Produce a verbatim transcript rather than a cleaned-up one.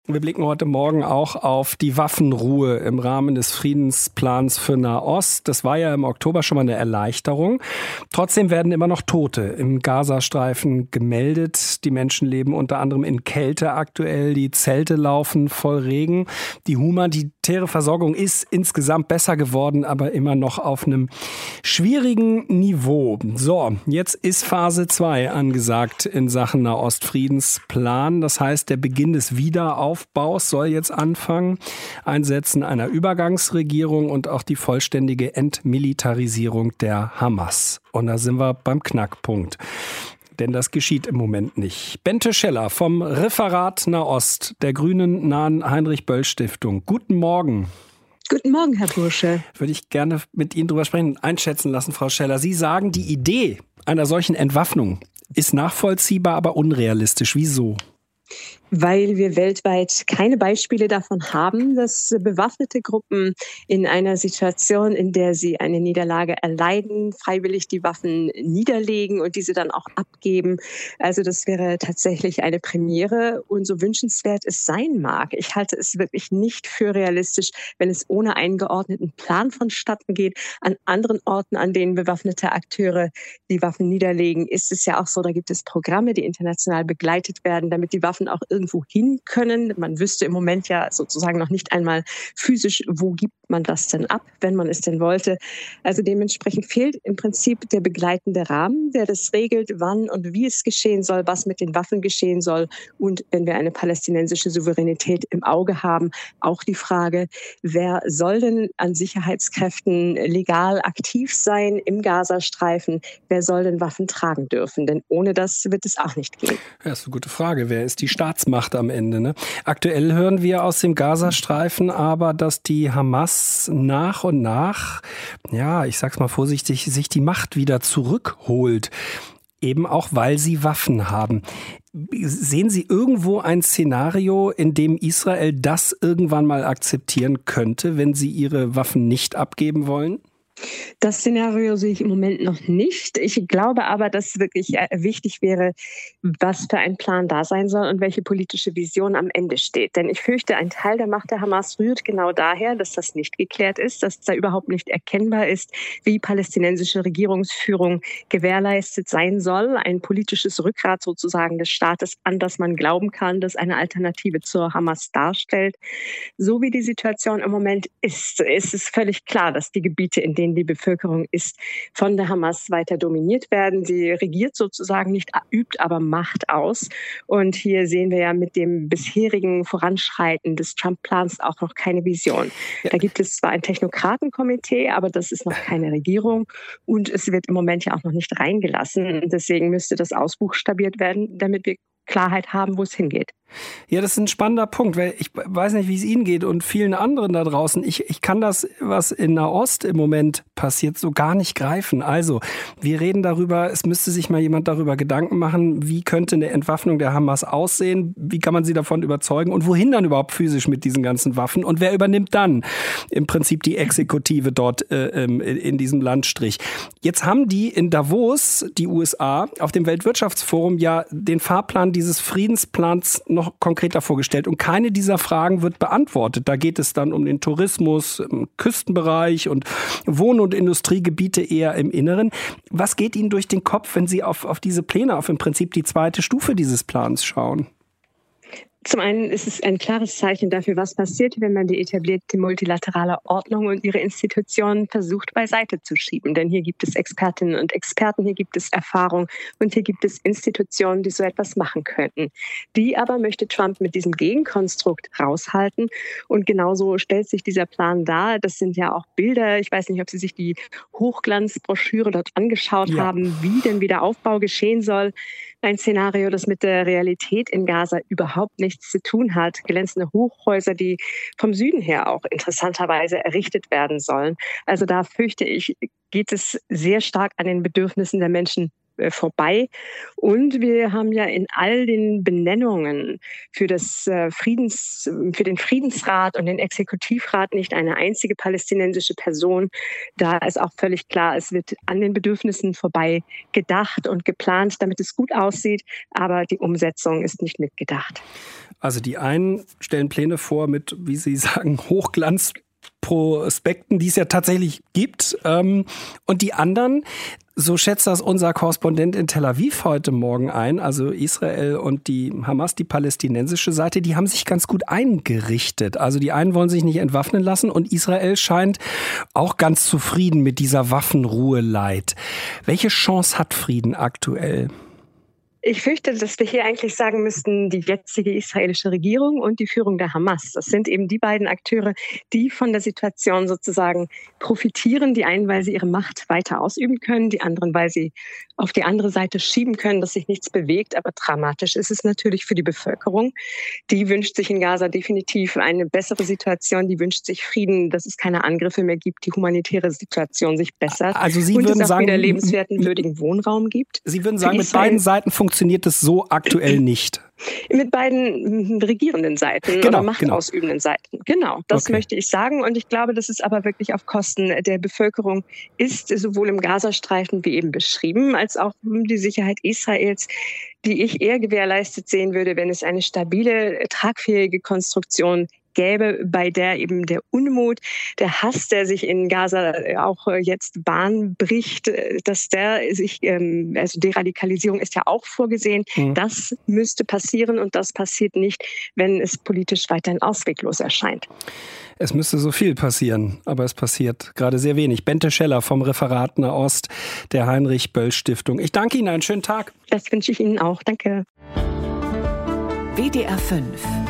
Wir blicken heute Morgen auch auf die Waffenruhe im Rahmen des Friedensplans für Nahost. Das war ja im Oktober schon mal eine Erleichterung. Trotzdem werden immer noch Tote im Gazastreifen gemeldet. Die Menschen leben unter anderem in Kälte aktuell. Die Zelte laufen voll Regen. Die humanitäre Versorgung ist insgesamt besser geworden, aber immer noch auf einem schwierigen Niveau. So, jetzt ist Phase zwei angesagt in Sachen Nahost-Friedensplan. Das heißt, der Beginn des Wiederaufbaus soll jetzt anfangen. Einsetzen einer Übergangsregierung und auch die vollständige Entmilitarisierung der Hamas. Und da sind wir beim Knackpunkt. Denn das geschieht im Moment nicht. Bente Scheller vom Referat Nahost der Grünen nahen Heinrich-Böll-Stiftung. Guten Morgen. Guten Morgen, Herr Bursche. Würde ich gerne mit Ihnen drüber sprechen und einschätzen lassen, Frau Scheller. Sie sagen, die Idee einer solchen Entwaffnung ist nachvollziehbar, aber unrealistisch. Wieso? Weil wir weltweit keine Beispiele davon haben, dass bewaffnete Gruppen in einer Situation, in der sie eine Niederlage erleiden, freiwillig die Waffen niederlegen und diese dann auch abgeben. Also das wäre tatsächlich eine Premiere. Und so wünschenswert es sein mag, ich halte es wirklich nicht für realistisch, wenn es ohne einen geordneten Plan vonstatten geht. An anderen Orten, an denen bewaffnete Akteure die Waffen niederlegen, ist es ja auch so, da gibt es Programme, die international begleitet werden, damit die Waffen auch irgendwo hin können. Man wüsste im Moment ja sozusagen noch nicht einmal physisch, wo gibt man das denn ab, wenn man es denn wollte. Also dementsprechend fehlt im Prinzip der begleitende Rahmen, der das regelt, wann und wie es geschehen soll, was mit den Waffen geschehen soll. Und wenn wir eine palästinensische Souveränität im Auge haben, auch die Frage, wer soll denn an Sicherheitskräften legal aktiv sein im Gazastreifen? Wer soll denn Waffen tragen dürfen? Denn ohne das wird es auch nicht gehen. Ja, das ist eine gute Frage. Wer ist die Staatsmacht am Ende? Ne? Aktuell hören wir aus dem Gazastreifen aber, dass die Hamas nach und nach, ja, ich sag's mal vorsichtig, sich die Macht wieder zurückholt. Eben auch, weil sie Waffen haben. Sehen Sie irgendwo ein Szenario, in dem Israel das irgendwann mal akzeptieren könnte, wenn sie ihre Waffen nicht abgeben wollen? Das Szenario sehe ich im Moment noch nicht. Ich glaube aber, dass wirklich wichtig wäre, was für ein Plan da sein soll und welche politische Vision am Ende steht. Denn ich fürchte, ein Teil der Macht der Hamas rührt genau daher, dass das nicht geklärt ist, dass da überhaupt nicht erkennbar ist, wie palästinensische Regierungsführung gewährleistet sein soll. Ein politisches Rückgrat sozusagen des Staates, an das man glauben kann, das eine Alternative zur Hamas darstellt. So wie die Situation im Moment ist, ist es völlig klar, dass die Gebiete, in denen die Bevölkerung ist, von der Hamas weiter dominiert werden. Sie regiert sozusagen nicht, übt aber Macht aus. Und hier sehen wir ja mit dem bisherigen Voranschreiten des Trump-Plans auch noch keine Vision. Ja. Da gibt es zwar ein Technokratenkomitee, aber das ist noch keine Regierung. Und es wird im Moment ja auch noch nicht reingelassen. Deswegen müsste das ausbuchstabiert werden, damit wir Klarheit haben, wo es hingeht. Ja, das ist ein spannender Punkt, weil ich weiß nicht, wie es Ihnen geht und vielen anderen da draußen. Ich, ich kann das, was in Nahost im Moment passiert, so gar nicht greifen. Also, wir reden darüber, es müsste sich mal jemand darüber Gedanken machen, wie könnte eine Entwaffnung der Hamas aussehen, wie kann man sie davon überzeugen und wohin dann überhaupt physisch mit diesen ganzen Waffen und wer übernimmt dann im Prinzip die Exekutive dort äh, in diesem Landstrich. Jetzt haben die in Davos, die U S A, auf dem Weltwirtschaftsforum ja den Fahrplan dieses Friedensplans noch noch konkreter vorgestellt und keine dieser Fragen wird beantwortet. Da geht es dann um den Tourismus im Küstenbereich und Wohn- und Industriegebiete eher im Inneren. Was geht Ihnen durch den Kopf, wenn Sie auf, auf diese Pläne, auf im Prinzip die zweite Stufe dieses Plans schauen? Zum einen ist es ein klares Zeichen dafür, was passiert, wenn man die etablierte multilaterale Ordnung und ihre Institutionen versucht beiseite zu schieben. Denn hier gibt es Expertinnen und Experten, hier gibt es Erfahrung und hier gibt es Institutionen, die so etwas machen könnten. Die aber möchte Trump mit diesem Gegenkonstrukt raushalten. Und genauso stellt sich dieser Plan dar. Das sind ja auch Bilder. Ich weiß nicht, ob Sie sich die Hochglanzbroschüre dort angeschaut ja. haben, wie denn Wiederaufbau geschehen soll. Ein Szenario, das mit der Realität in Gaza überhaupt nichts zu tun hat. Glänzende Hochhäuser, die vom Süden her auch interessanterweise errichtet werden sollen. Also da fürchte ich, geht es sehr stark an den Bedürfnissen der Menschen vorbei. Und wir haben ja in all den Benennungen für das Friedens, für den Friedensrat und den Exekutivrat nicht eine einzige palästinensische Person. Da ist auch völlig klar, es wird an den Bedürfnissen vorbei gedacht und geplant, damit es gut aussieht, aber die Umsetzung ist nicht mitgedacht. Also die einen stellen Pläne vor mit, wie Sie sagen, Hochglanzprospekten, die es ja tatsächlich gibt. Und die anderen, so schätzt das unser Korrespondent in Tel Aviv heute Morgen ein, also Israel und die Hamas, die palästinensische Seite, die haben sich ganz gut eingerichtet. Also die einen wollen sich nicht entwaffnen lassen und Israel scheint auch ganz zufrieden mit dieser Waffenruhe-Leid. Welche Chance hat Frieden aktuell? Ich fürchte, dass wir hier eigentlich sagen müssten, die jetzige israelische Regierung und die Führung der Hamas. Das sind eben die beiden Akteure, die von der Situation sozusagen profitieren. Die einen, weil sie ihre Macht weiter ausüben können, die anderen, weil sie auf die andere Seite schieben können, dass sich nichts bewegt. Aber dramatisch ist es natürlich für die Bevölkerung. Die wünscht sich in Gaza definitiv eine bessere Situation. Die wünscht sich Frieden, dass es keine Angriffe mehr gibt, die humanitäre Situation sich bessert. Also Sie und würden es auch sagen, wieder lebenswerten, würdigen Wohnraum gibt. Sie würden sagen, mit beiden Seiten funktioniert es so aktuell nicht. Mit beiden regierenden Seiten genau, oder machtausübenden genau. Seiten. Genau, das okay. möchte ich sagen. Und ich glaube, dass es aber wirklich auf Kosten der Bevölkerung ist, sowohl im Gazastreifen wie eben beschrieben, als auch die Sicherheit Israels, die ich eher gewährleistet sehen würde, wenn es eine stabile, tragfähige Konstruktion gäbe, bei der eben der Unmut, der Hass, der sich in Gaza auch jetzt Bahn bricht, dass der sich, also Deradikalisierung ist ja auch vorgesehen, mhm. das müsste passieren und das passiert nicht, wenn es politisch weiterhin ausweglos erscheint. Es müsste so viel passieren, aber es passiert gerade sehr wenig. Bente Scheller vom Referat Nahost der Heinrich-Böll-Stiftung. Ich danke Ihnen, einen schönen Tag. Das wünsche ich Ihnen auch. Danke. W D R fünf